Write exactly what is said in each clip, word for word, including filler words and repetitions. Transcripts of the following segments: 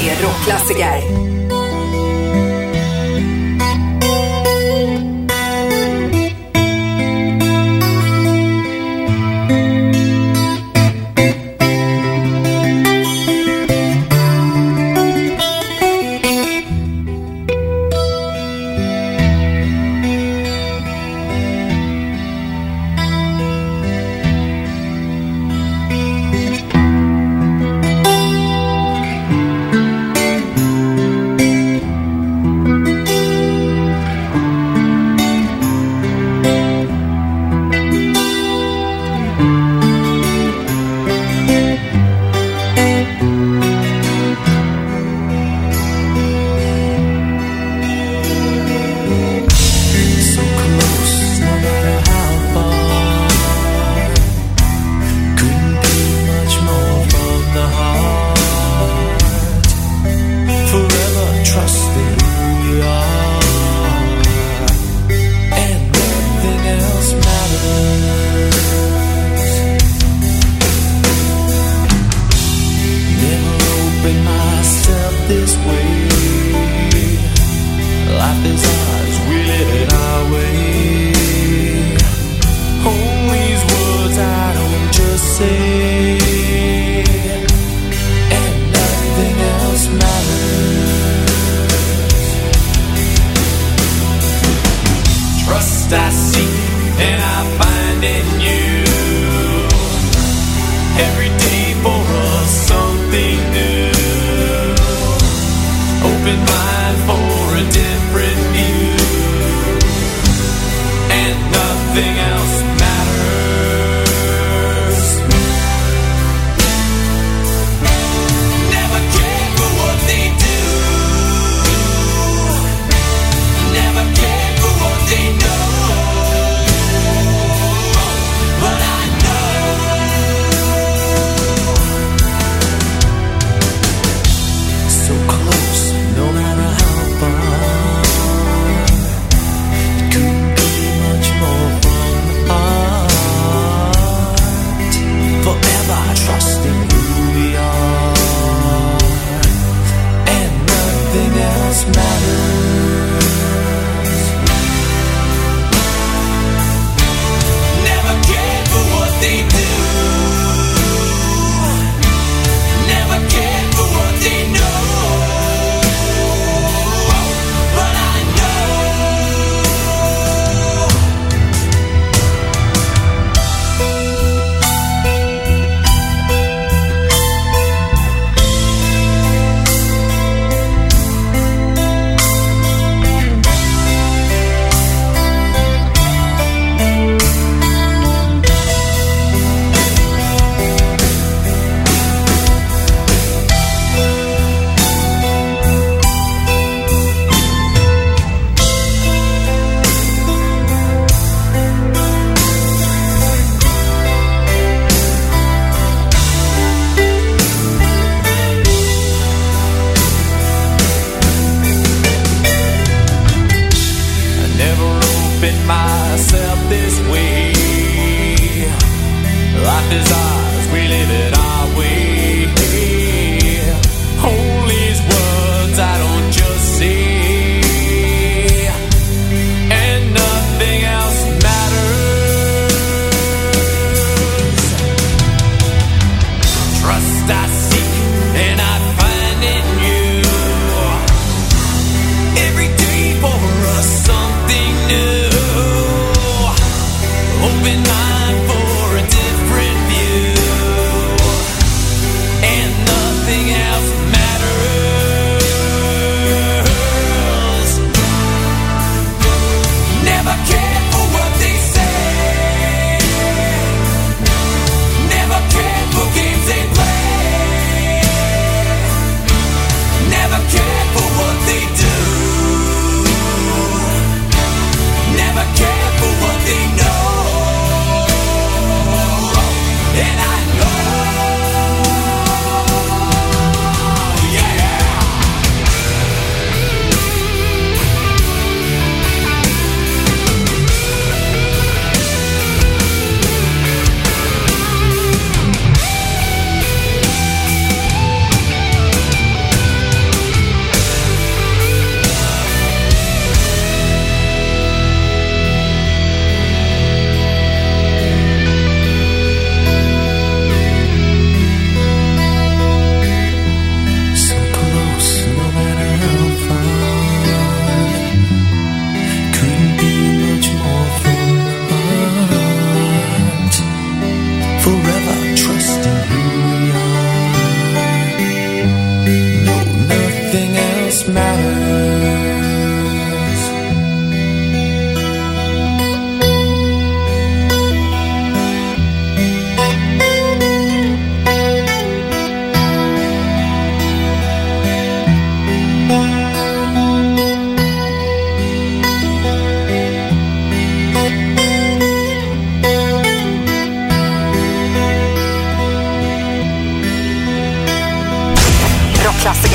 är rockklassiker.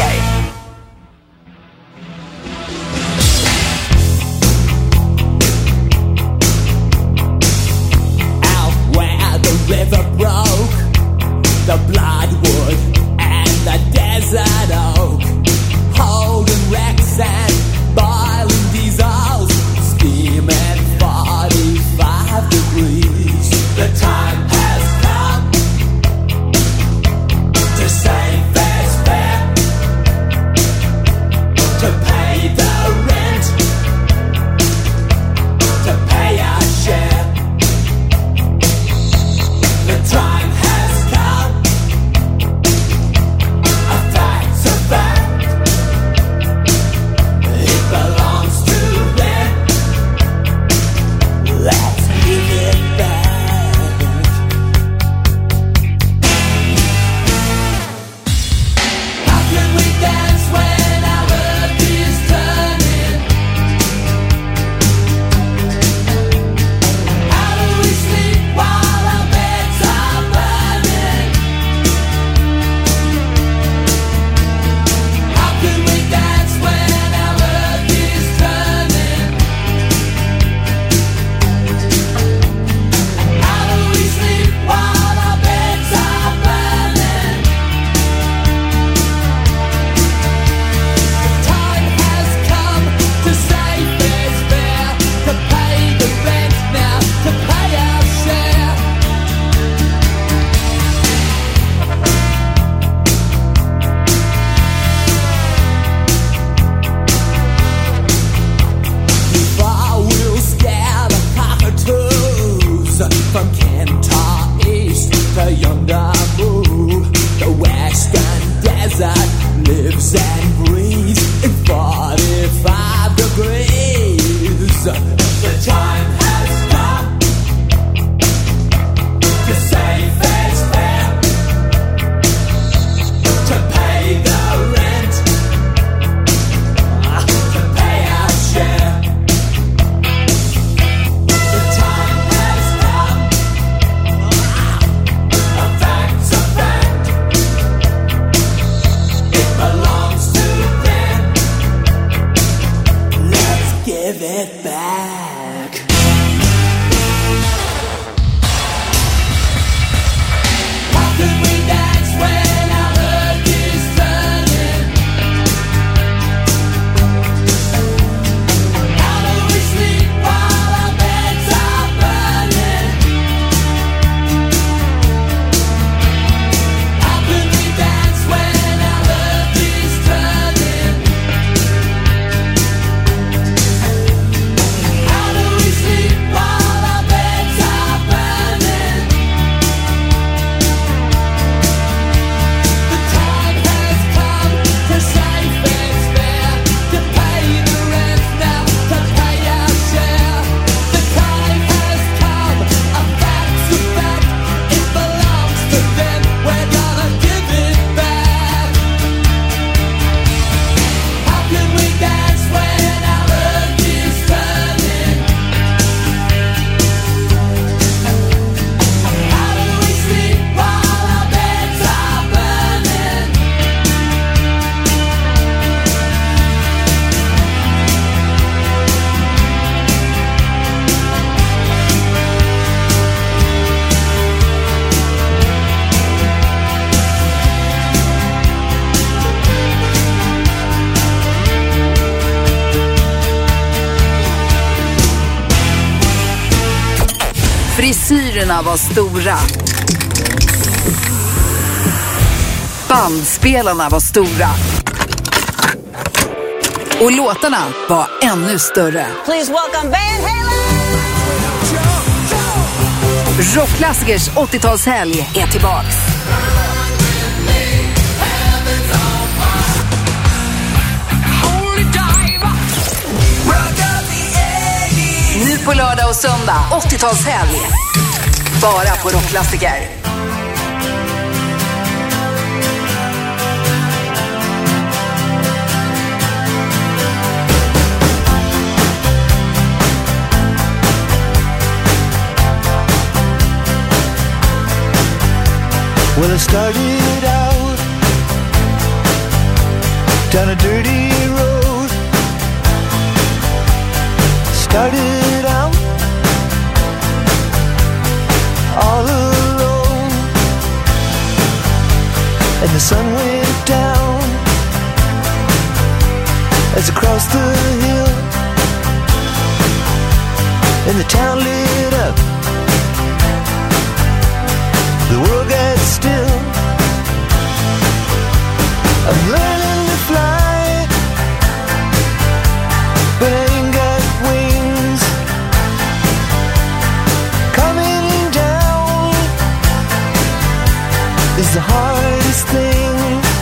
Frisyrerna var stora. Bandspelarna var stora. Och låtarna var ännu större. Please welcome Van Halen! Rockklassikers åttiotalshelg är tillbaks. Nu på lördag och söndag, åttiotalshelg. Bara på Rockklassiker. Well, I started out down a dirty road. Started out all alone, and the sun went down as I crossed the hill, and the town lit up. The world got still. I'm learning to fly, but I ain't got wings. Coming down is the hardest thing.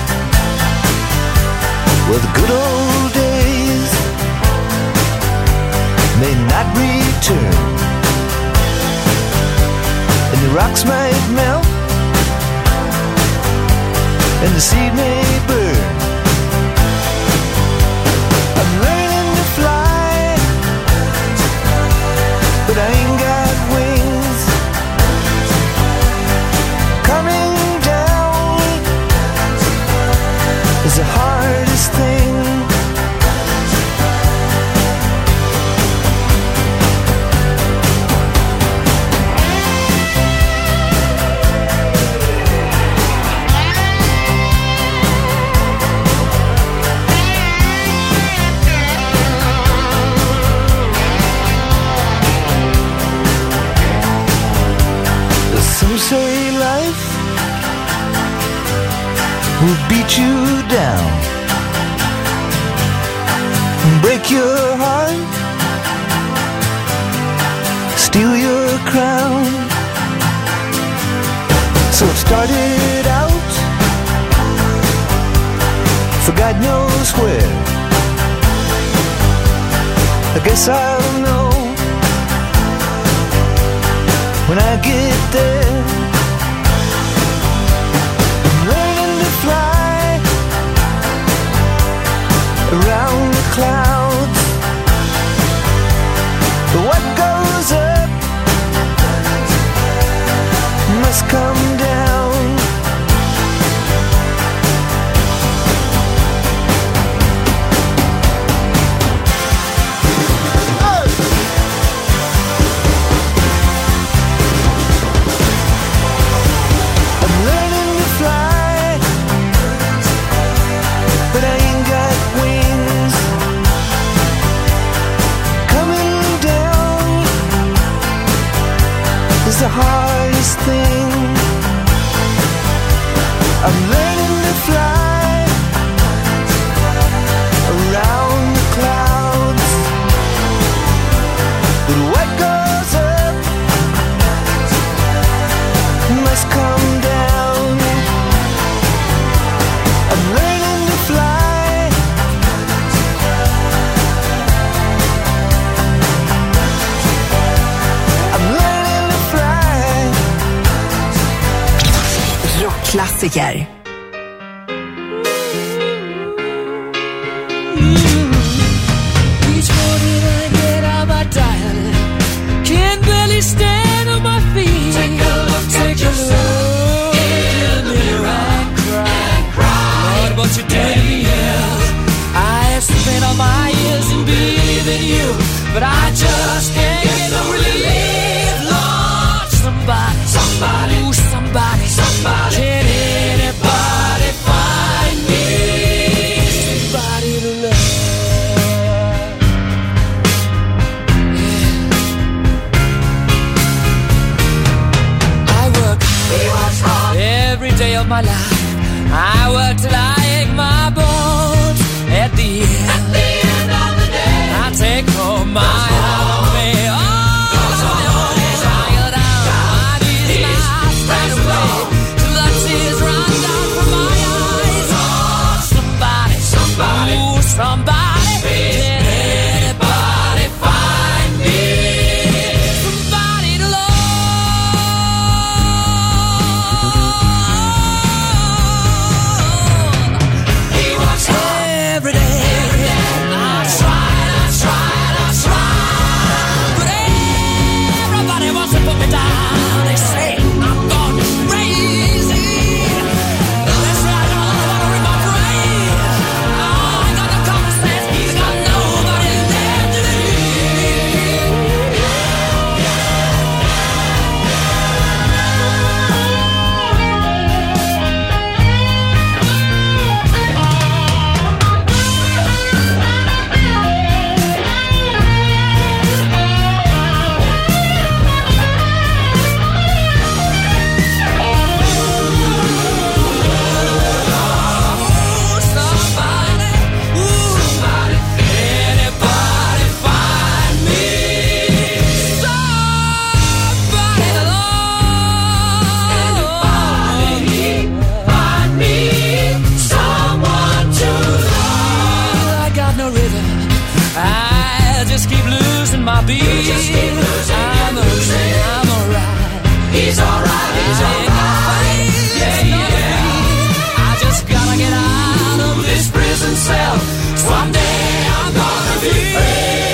Well, the good old days may not return, and the rocks might melt, and the seed may burn. I'm learning to fly, but I ain't got wings. Coming down is the hardest thing. Some say life will beat you down, break your heart, steal your crown. So it started out for God knows where. I guess I'll know when I get there. I'm learning to fly around the clouds, but what goes up must come down. The hardest thing. I'm learning to fly around the clouds, but what goes up must come down. I'm learning to fly. I'm learning to fly. Rockklassiker. Each morning I get out my dial, can't barely stand on my feet. Take a look, take a look in the mirror and cry. Lord, what you did is I have spent all my years in believing you, but I just can't get no relief. Lord, somebody, somebody, ooh, somebody, somebody, can anybody find me somebody to love? Every day of my life I work till I ache my bones. At the end, At the end of the day I take home my heart on me. Oh, tired out, my knees now straight away till the tears run down from my eyes. Oh, somebody, somebody, ooh, somebody, can anybody find me somebody to love? Every day I tried, I tried, I tried, but everybody wants to put me down. They say I'm gone crazy. They say I don't know what to read my brain. Oh, be. I'm okay, I'm alright. He's alright, he's alright. Yeah, yeah. I just gotta get out of this prison cell. Someday I'm gonna be free.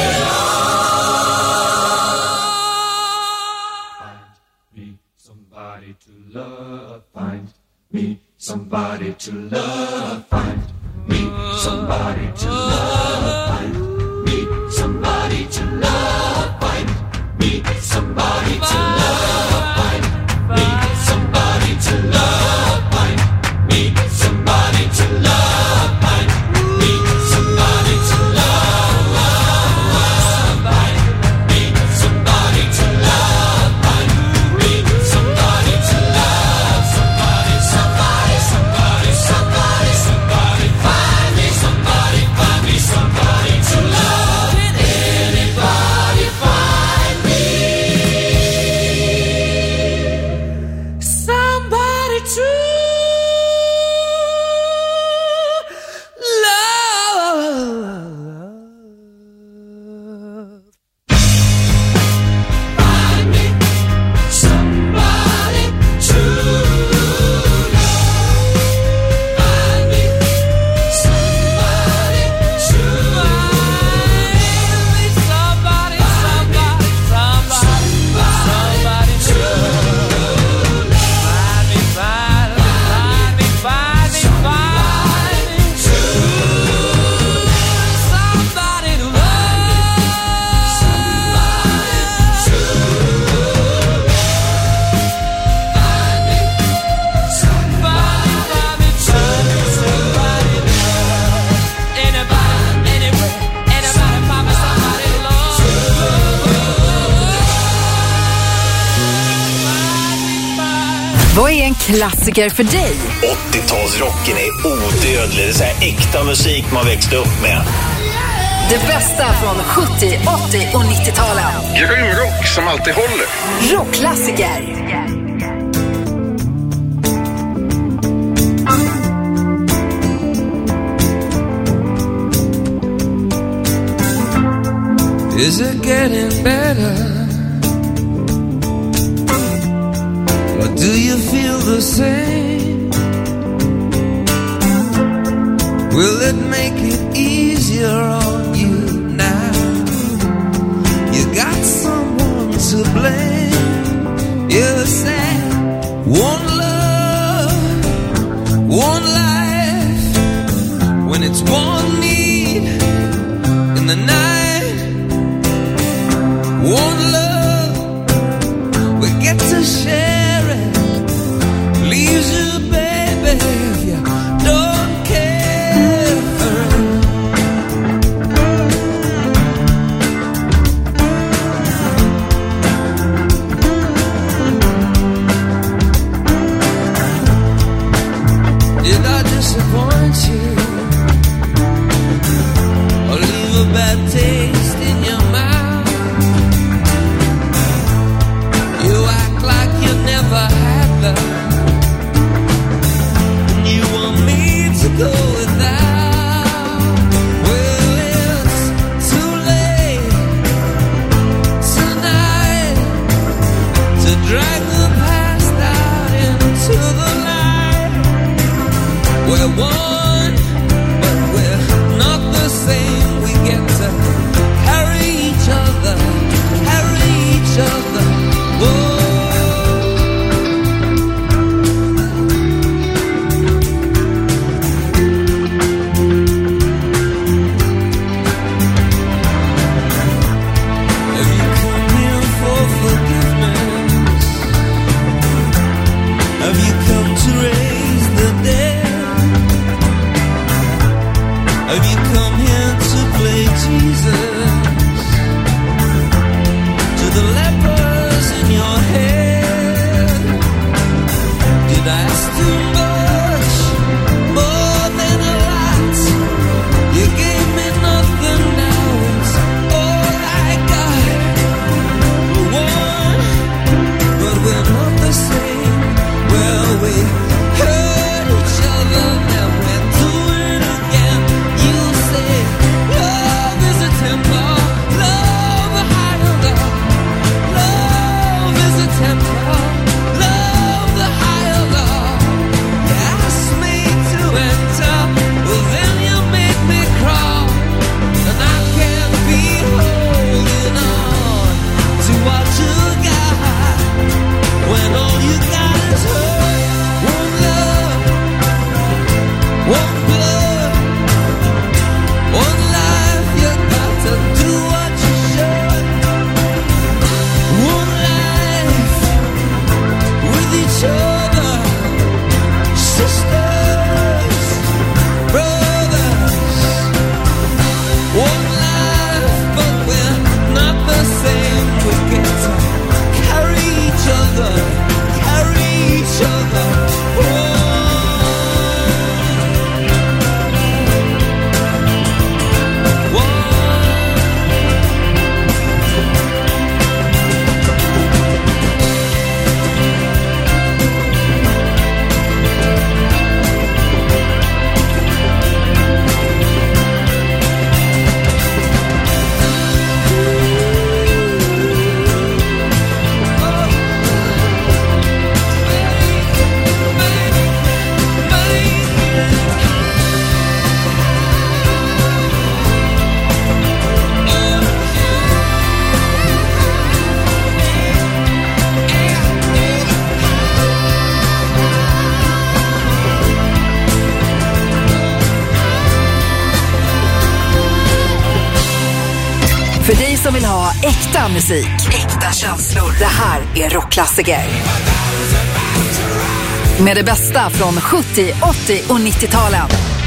Somebody to love, find me somebody to love, find me somebody to love, find me somebody to love, find me somebody to love, find me somebody to love, find me somebody to love, find me somebody to love, find me somebody to love, somebody, somebody. Somebody, somebody, somebody, find me somebody, find me somebody to love. Anybody find me somebody to love. Find me somebody to Vad är en klassiker för dig? åttiotalsrocken är odödlig. Det är så här äkta musik man växte upp med. Det bästa från sjuttio, åttio och nittio-talen. Grym rock som alltid håller. Rockklassiker. Is it getting better? Or do you feel the same? Will it make it easier on you now? You got someone to blame. You said one love, one life. When it's one need in the night, one love, we get to share it. Leaves you, baby, if you don't care for it. Did I disappoint you? Or leave a bad taste in your mouth? You act like you never had love. You want me to go without? Well, it's too late tonight to drag the past out into the light. We're one, but we're not the same. We get to carry each other, carry each other. Whoa. Have you come to raise the dead? Have you come here to play Jesus? To the lepers in your head? Did I ask too much? More than a lot. You gave me nothing, now it's all I got. We're one, but we're not the same. Well, we hurt each other, now we're doing it again. You say love is a temple. som vill ha äkta musik. Äkta känslor. Det här är Rockklassiker. Med det bästa från sjuttio, åttio och nittio-talen.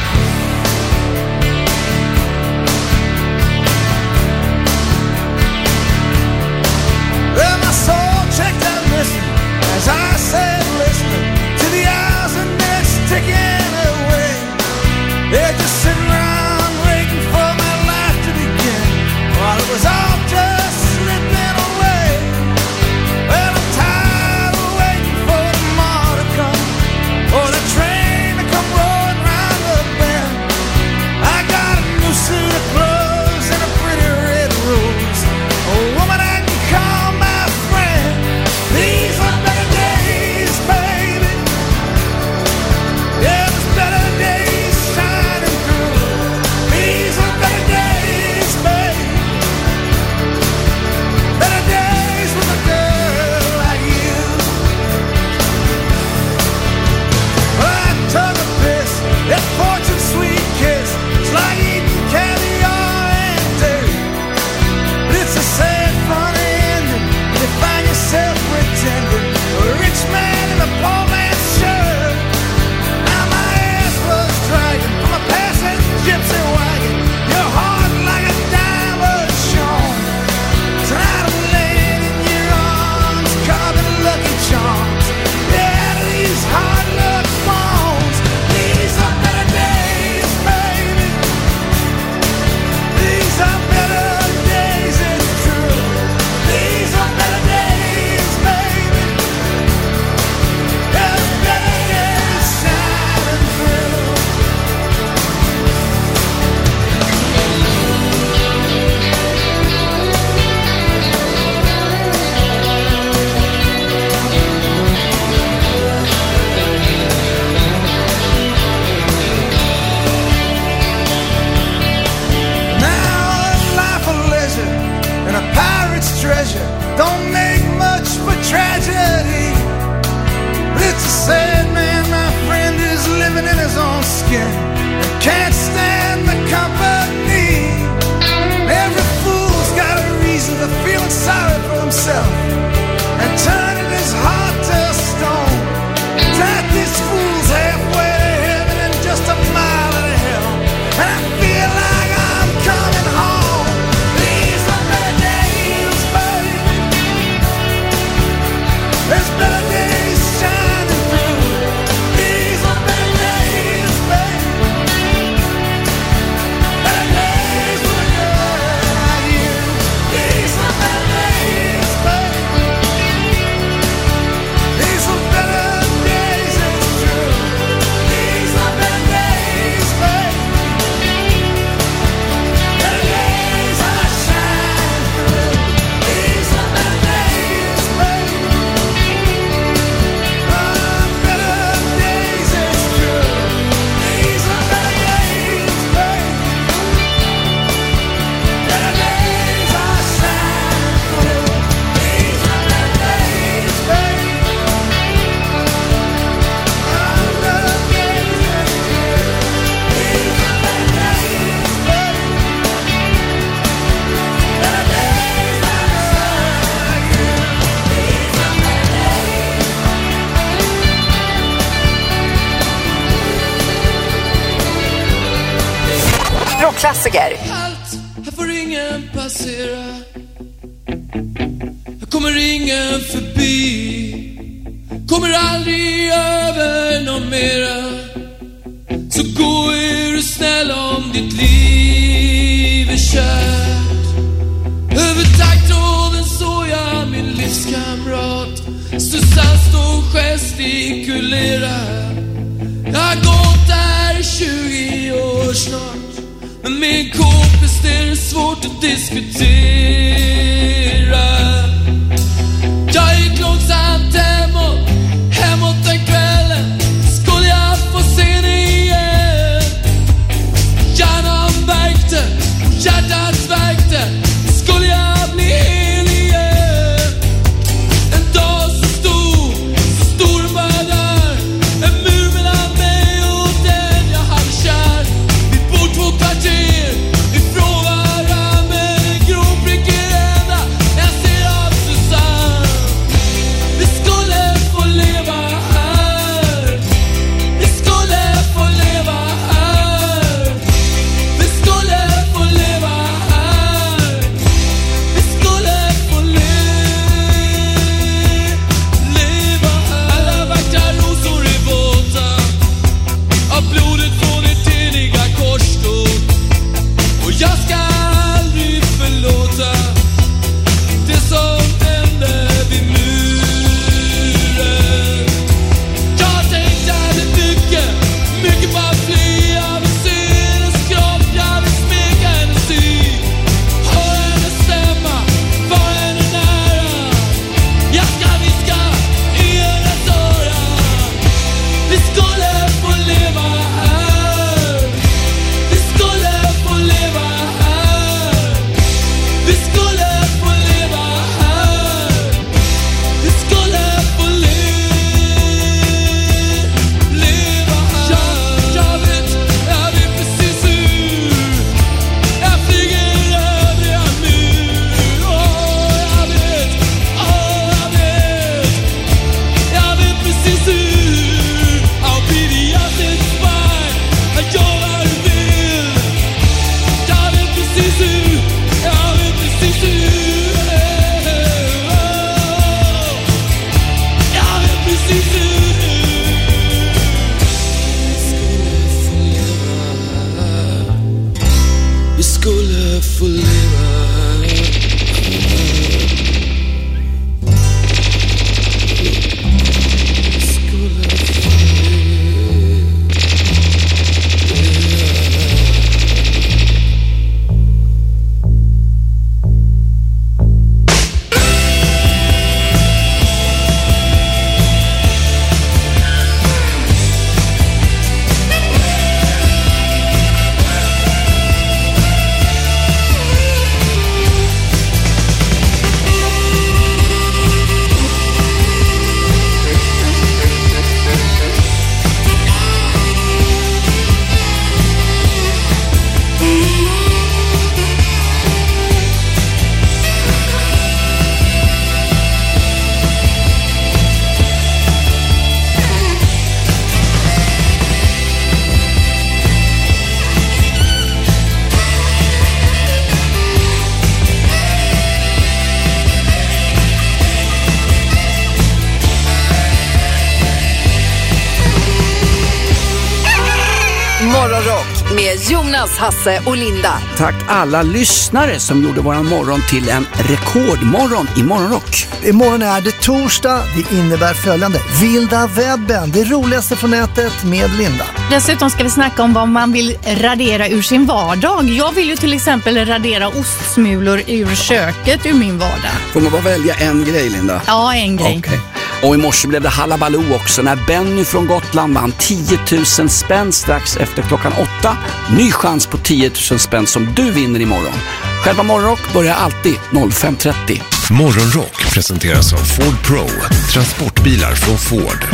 Well, my soul checked out listening as I said listening to the hours and minutes ticking away. They're just sitting around waiting for my life to begin while it was all just slipping away. Well, I'm tired of waiting for tomorrow to come or the train to come rolling round the bend. I got a new suit of clothes and a pretty red rose, a woman I can call my friend. These are better days, baby. Yeah, there's better days shining through. These are better days, baby. Better days with a girl like you. Well, I took a piss, that fortune's sweet kiss. It's like eating caviar and dairy. But it's a sad, funny ending. You find yourself pretending a rich man in a poor man's shirt. Now my ass was dragging from a passing gypsy wagon. Your heart like a diamond shone. Tonight I'm laying in your arms, carving lucky charms. Yeah, these hard luck bones. These are better days, baby. These are better days, it's true. These are better days, baby. There's better days shining through. Now a life of leisure and a pirate's treasure don't make much for tragedy. But it's a sad man, my friend, is living in his own skin and can't stand the company. Every fool's got a reason for feeling sorry for himself and turning his heart to stone. Drive these fools halfway to heaven and just a mile to hell. And I feel like I'm coming home. These are better days, baby. There's better days shining through. These are better days, baby. Better days with a girl like you. These are better days, baby. These are better days, it's true. These are better days, baby. Better days are shining through. These are better days, baby. Ah, better days, it's true. These are better days, baby. Better days are shining through. These are better days, baby. Ah, better days, it's true. These are better days, baby. Better days are like you. These are better Rockklassiker. Allt, här får ingen passera. Här kommer ingen förbi. Kommer aldrig över någon mera. Så gå är du snäll om ditt liv är kärt. Över taggtråden såg jag min livskamrat Susanne och gestikulera. Jag har gått där i tjugo år snart. Men min kompis det är svårt att diskutera. Jag gick långsamt hemåt, hemåt den kvällen. Skulle jag få se det igen? Hjärnan värkte, hjärtat värkte. Skulle jag bli hel igen? En dag så stor, så stor den bara där. En mur mellan mig och den jag hade kär. Vi bor två kvarter ifrån varann, men en grå prick i vi skulle få leva. Morgonrock med Jonas, Hasse och Linda. Tack alla lyssnare som gjorde våran morgon till en rekordmorgon i Morgonrock. Imorgon är det torsdag. Det innebär följande: Vilda webben, det roligaste från nätet med Linda. Dessutom ska vi snacka om vad man vill radera ur sin vardag. Jag vill ju till exempel radera ostsmulor ur köket ur min vardag. Får man bara välja en grej, Linda? Ja, en grej. Okay. Och i morse blev det halabaloo också när Benny från Gotland vann tio tusen spänn strax efter klockan åtta. Ny chans på tio tusen spänn som du vinner imorgon. Själva Morgonrock börjar alltid fem trettio. Morgonrock presenteras av Ford Pro, transportbilar från Ford.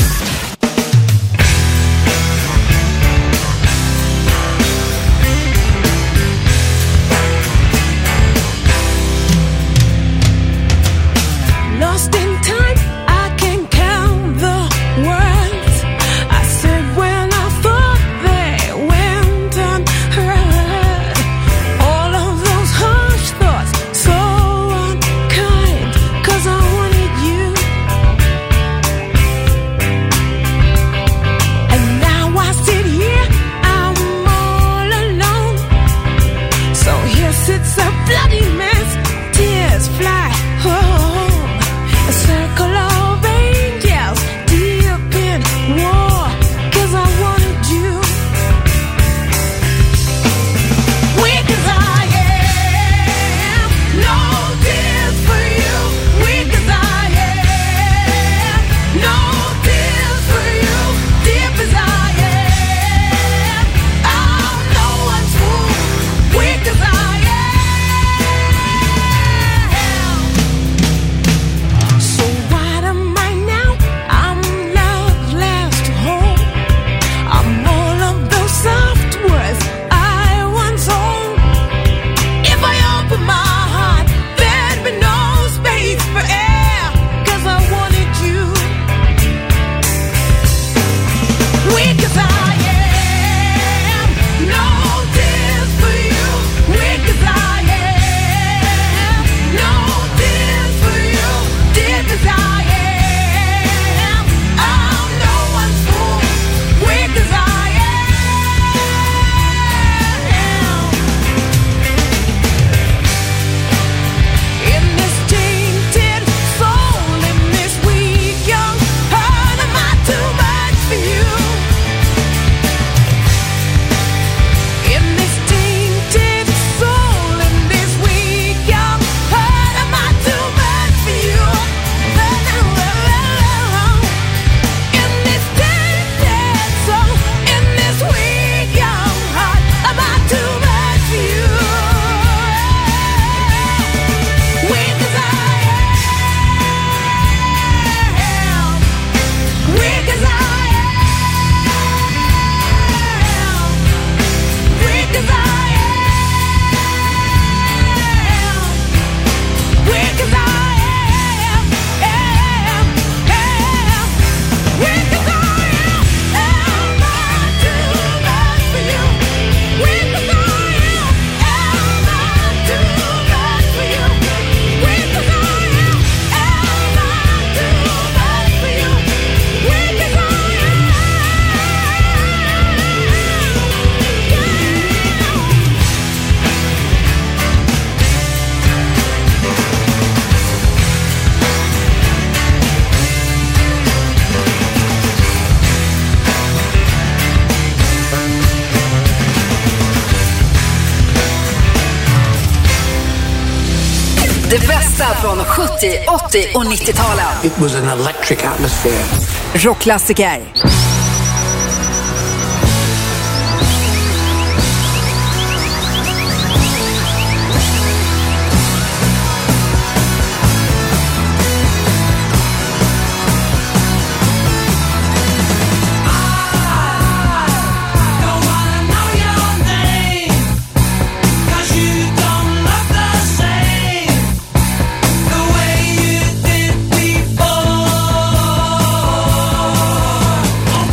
Lost in time, I can count the words I said when I thought they went unheard. All of those harsh thoughts, so unkind, 'cause I wanted you. And now I sit here, I'm all alone. So here sits a bloody mess, tears fly home. A circle of angels deep in war, 'cause I wanted you. Weak as I am, no tears for you. Weak as I am, no tears for you. Deep as I am, I'm no one's fool. Weak as I am. Det bästa från sjuttio, åttio och nittio-talen. It was an electric atmosphere. Rockklassiker. Oh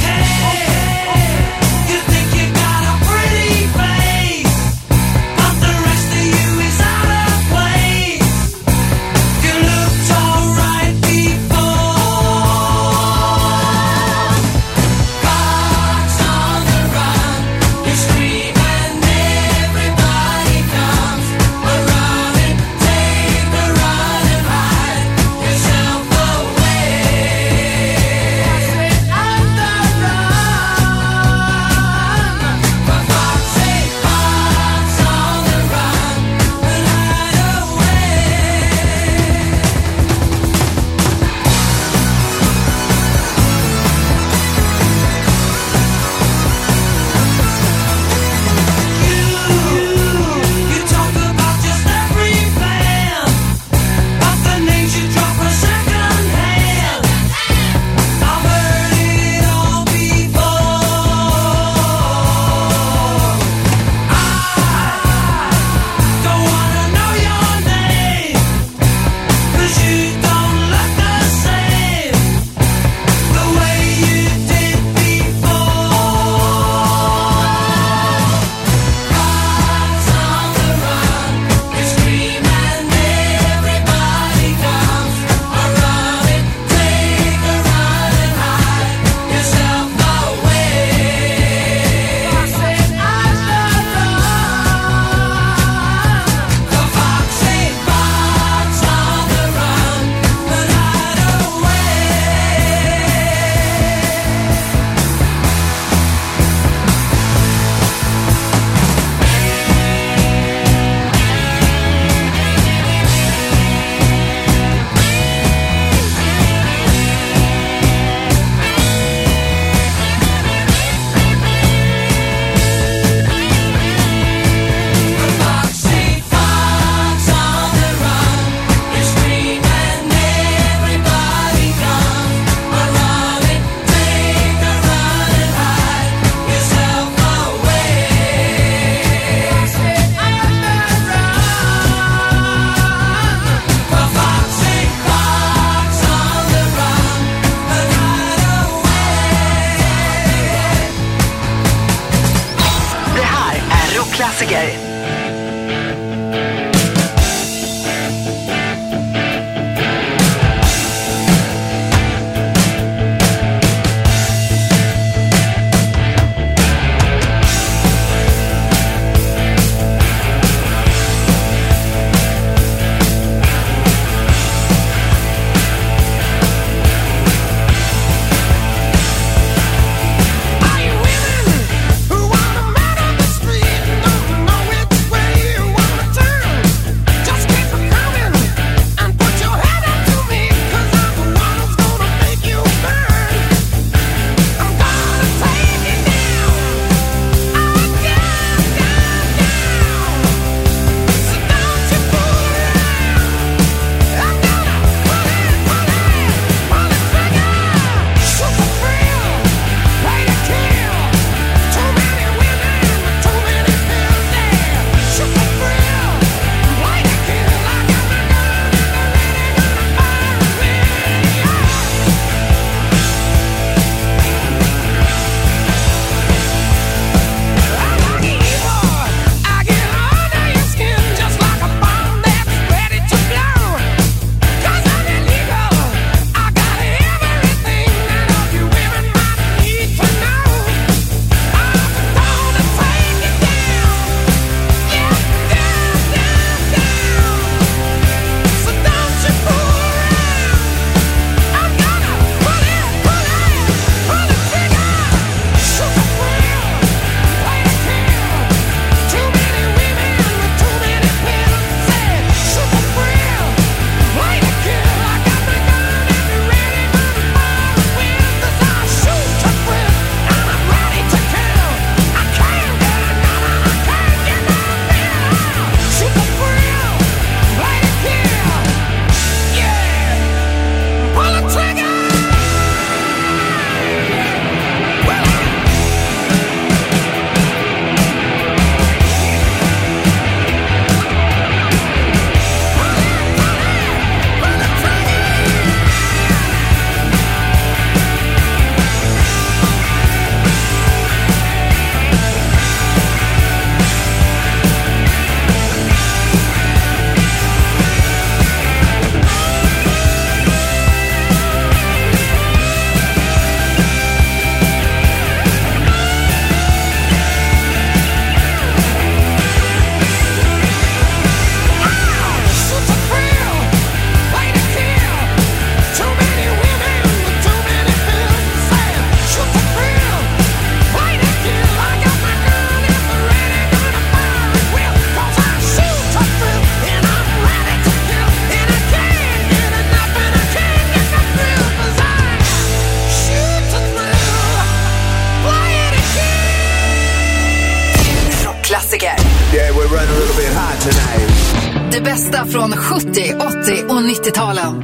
bit hot tonight. Det bästa från sjuttio, åttio och nittio-talen.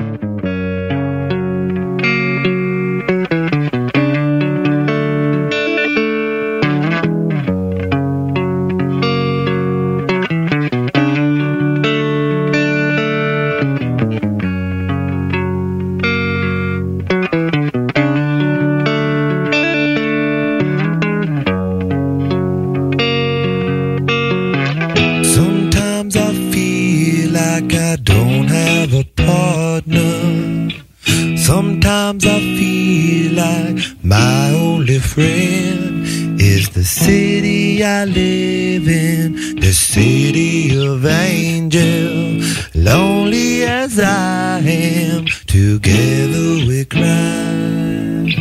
Sometimes I feel like my only friend is the city I live in, the city of angels. Lonely as I am, together we cry.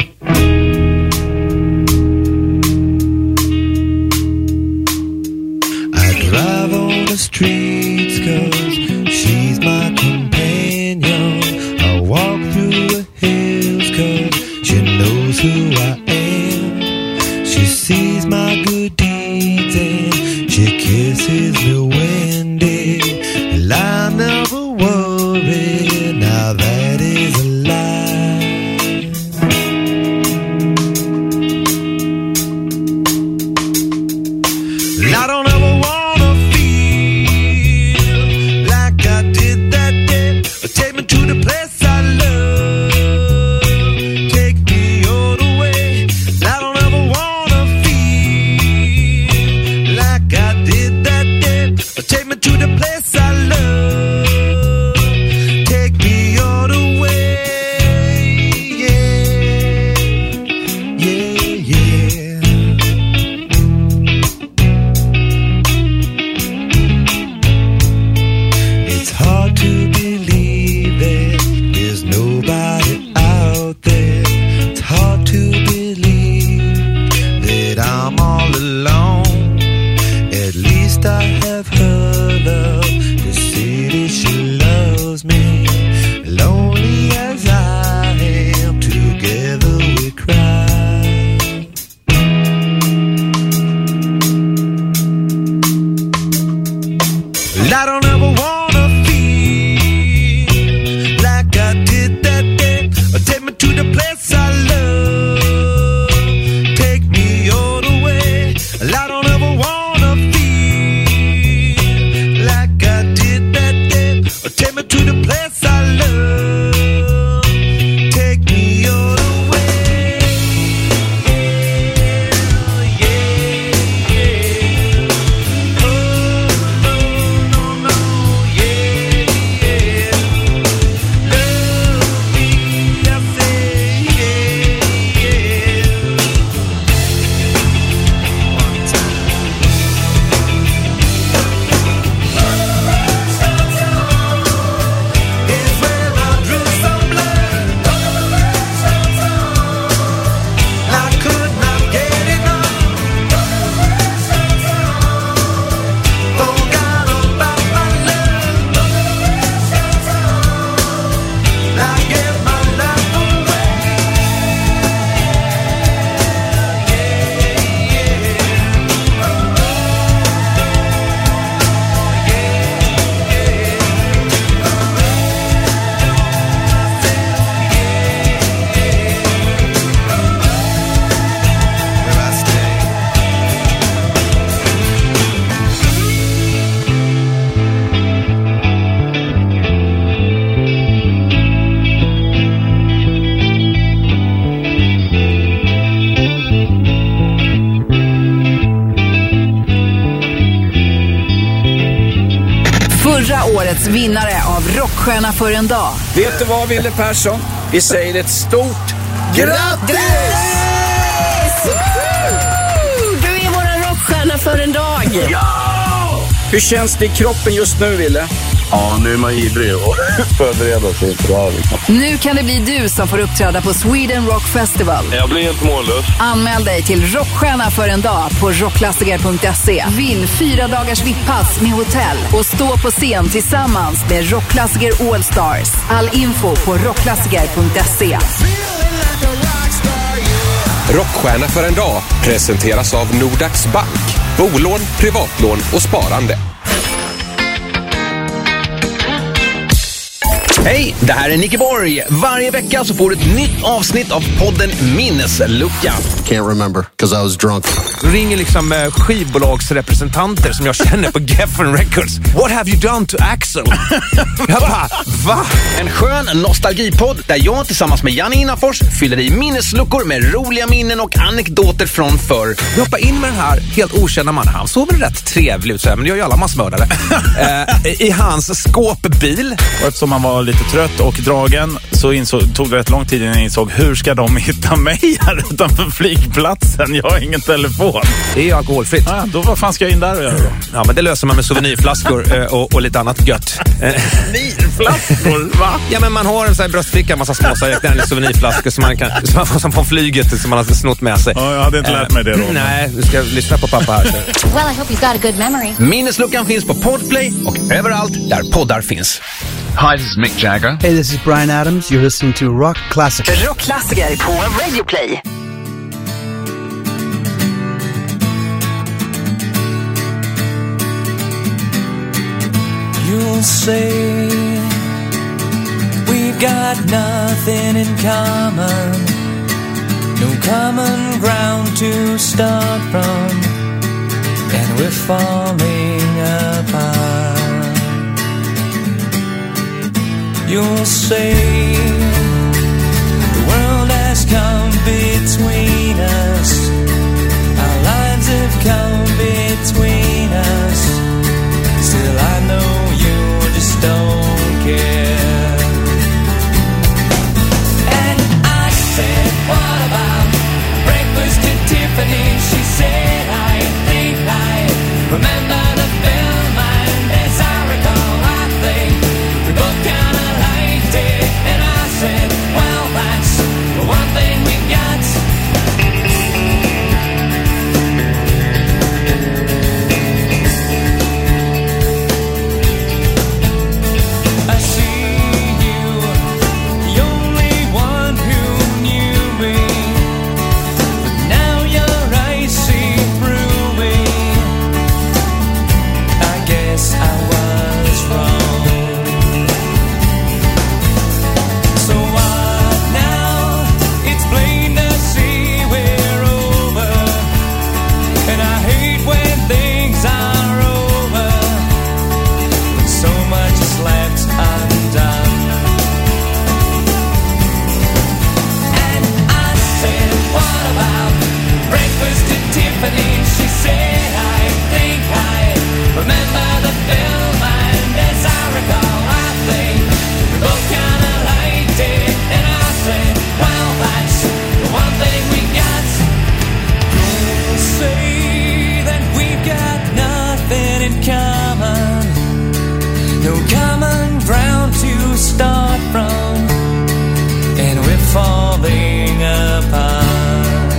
I drive on the streets 'cause she's my companion. I walk through the hills 'cause she knows who I am. She sees my good deeds and she kisses me when day. And I never worry, now that is a lie. I don't ever wanna feel like I did that day. Take me to the place I love. Take me all the way. I don't ever wanna feel like I did that day. Take me to the place I love. Take me all the way. Yeah, yeah, yeah. It's hard to believe that there's nobody out there. It's hard to believe that I'm all alone. At least I have her love. The city, she loves me. Lonely as I am, together we cry. I don't ever wanna feel like I did that day. Take me to the place I love. Take me all the way. I don't ever wanna feel like I did that day. Take me to the place I love. Take me all the way. Yeah, yeah. Oh, no, no, no, yeah, yeah. Love me, I say, yeah, yeah. One time. It's when I drew some blood. I could not get enough. Forgot about my love. I gave my life away. Where I stay. Förra årets vinnare av Rockstjärna för en dag. Vet du vad, Wille Persson? Vi säger ett stort grattis! Du är våran rockstjärna för en dag. Hur känns det i kroppen just nu, Wille? Ja, nu är man ivrig och förbereda sig för det här. Nu kan det bli du som får uppträda på Sweden Rock Festival. Jag blir helt mållös. Anmäl dig till Rockstjärna för en dag på rockklassiker punkt se. Vinn fyra dagars VIP-pass med hotell och stå på scen tillsammans med Rockklassiker All Stars. All info på rockklassiker punkt se. Rockstjärna för en dag presenteras av Nordax Bank. Bolån, privatlån och sparande. Hej, det här är Nicky Borg. Varje vecka så får du ett nytt avsnitt av podden Minneslucka. Can't remember, because I was drunk. Ringer liksom eh, skivbolagsrepresentanter som jag känner på Geffen Records. What have you done to Axel? Jag bara, va? En skön nostalgipodd där jag tillsammans med Janne Innafors fyller i minnesluckor med roliga minnen och anekdoter från förr. Jag hoppar in med den här helt okända mannen. Han såg väl rätt trevlig ut, men det gör ju alla massmördare. eh, I hans skåpbil. Och eftersom han var lite trött och dragen så insåg, tog det rätt lång tid innan jag insåg hur ska de hitta mig här utanför flygplatsen? Jag har ingen telefon. Det är ju alkoholfritt. Ja, då vad fan ska jag in där och göra då? Ja, men det löser man med souvenirflaskor eh, och, och lite annat gött. Souvenirflaskor, va? Ja, men man har en sån här bröstficka, en massa småsaker, souvenirflaskor som man kan, som man får som på flyget som man har snott med sig. Ja, jag hade inte lärt mig det då. Nej, du ska lyssna på pappa här. Well, I hope you've got a good memory. Minnesluckan finns på Podplay och överallt där poddar finns. Hi, this is Mick Jagger. Hey, this is Bryan Adams. You're listening to Rock Classic. Rockklassiker på Radio Play. You'll say we've got nothing in common, no common ground to start from, and we're falling apart. You'll say the world has come between us, our lives have come between us. Still I know you just don't care. And I said, what about breakfast at Tiffany? She said, I think I remember the film, and as I recall, I think we both kinda liked it. And I said, well, that's the one thing we got. I see you, the only one who knew me, but now your eyes see through me. I guess I was wrong. So what now? It's plain to see we're over, and I hate when things are over, when so much is left undone. And I said, what about breakfast at Tiffany? She said, I think I remember the film, and as I recall, I think we both kinda liked it. And I said, well, that's the one thing we got. You'll say that we've got nothing in common, no common ground to start from, and we're falling apart.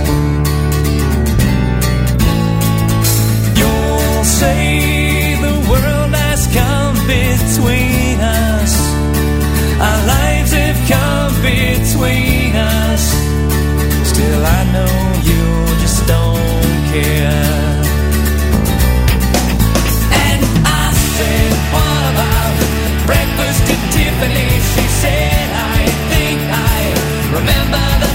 You'll say the world has come between us, our lives have come between us. Still I know you just don't care. And I said, what about breakfast at Tiffany? She said, I think I remember the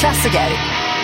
rockklassiker.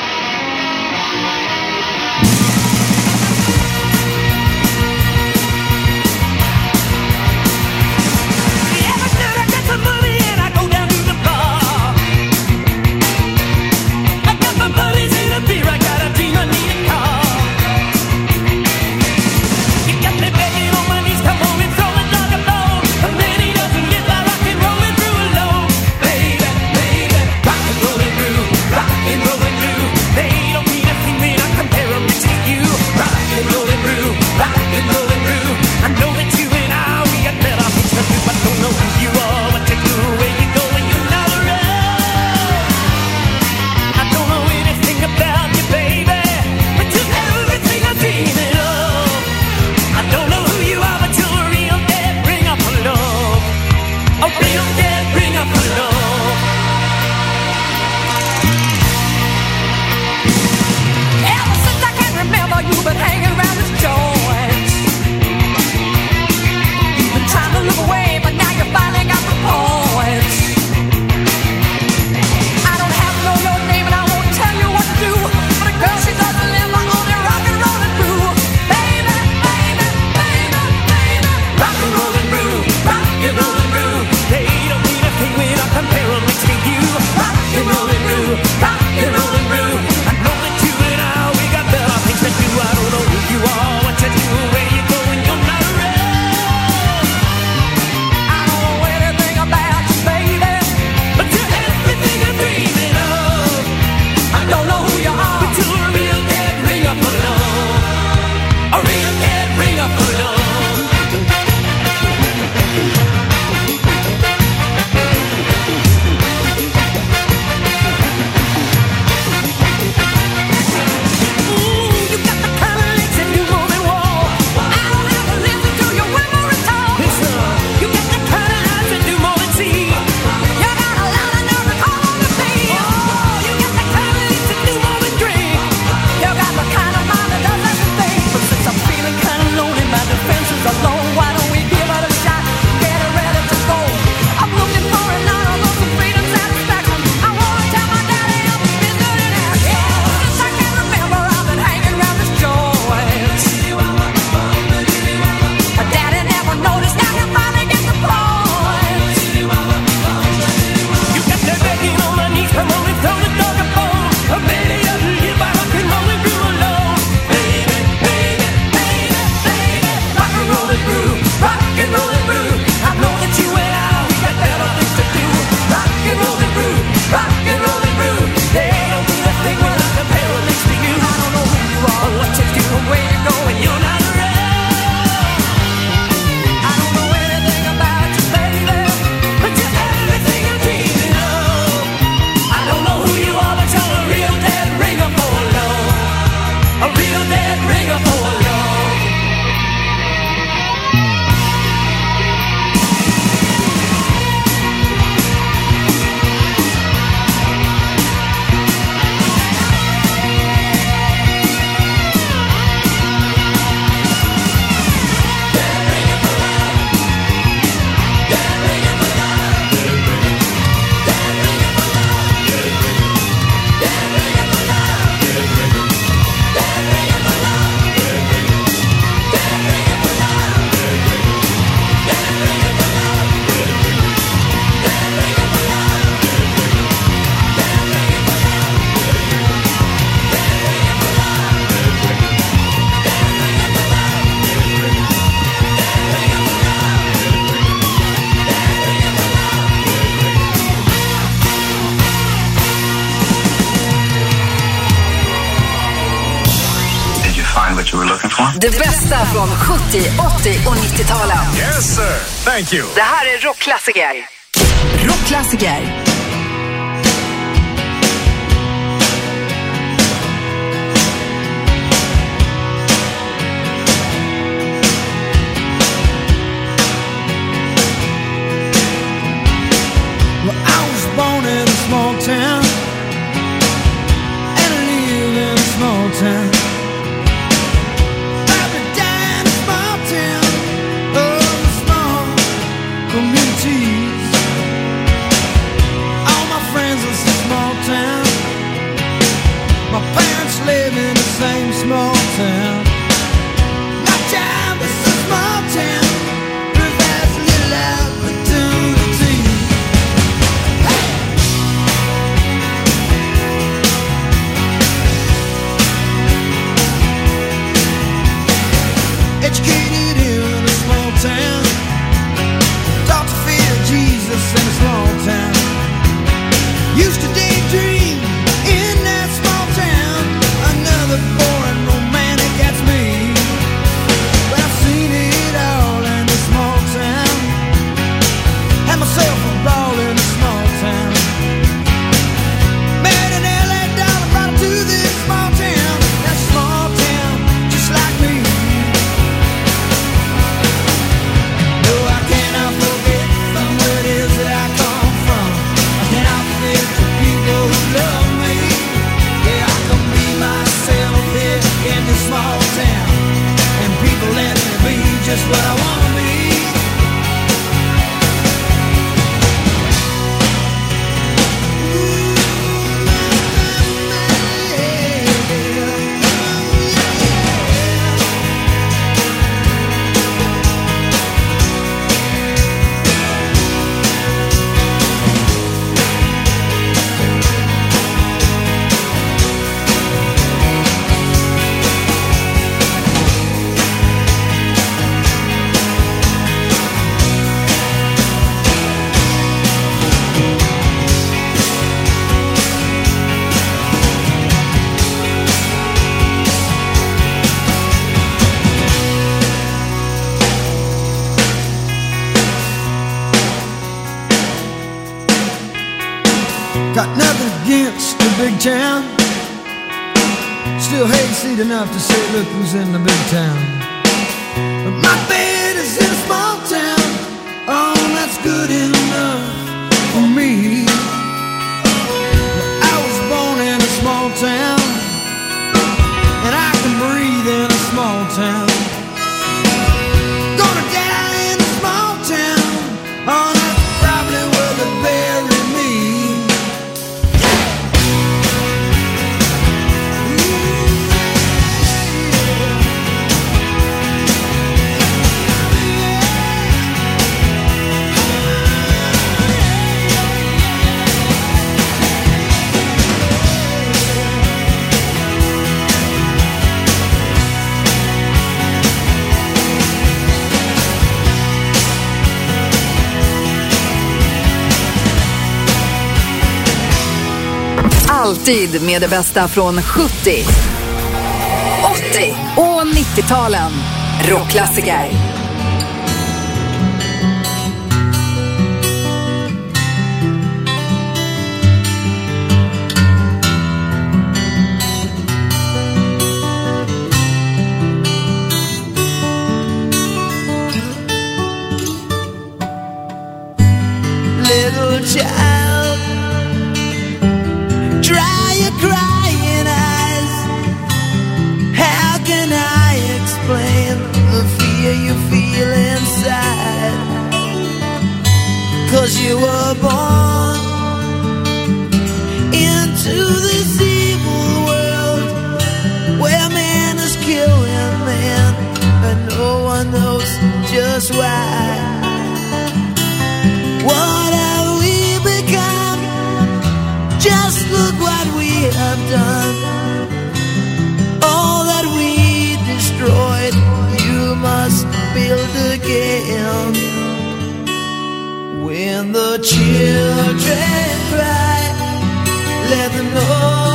Det bästa från sjuttio, åttio och nittio-talen. Yes sir, thank you. Det här är rockklassiker. Rockklassiker. Well, I was born in a small town and I live in a small town. Communities. All my friends are so small town. big town. Still hayseed enough to say, look who's in the big town. But my bed is in a small town. Oh, that's good enough for me. Well, I was born in a small town, and I can breathe in a small town. Gonna die in a small town. Oh, that's probably where they bury me. Alltid med det bästa från sjuttio, åttio och nittio-talen. Rockklassiker. Little child, dry your crying eyes. How can I explain the fear you feel inside? 'Cause you were born into this evil world where man is killing man, and no one knows just why. What have we become? Just look what we have done. All that we destroyed, you must build again. When the children cry, let them know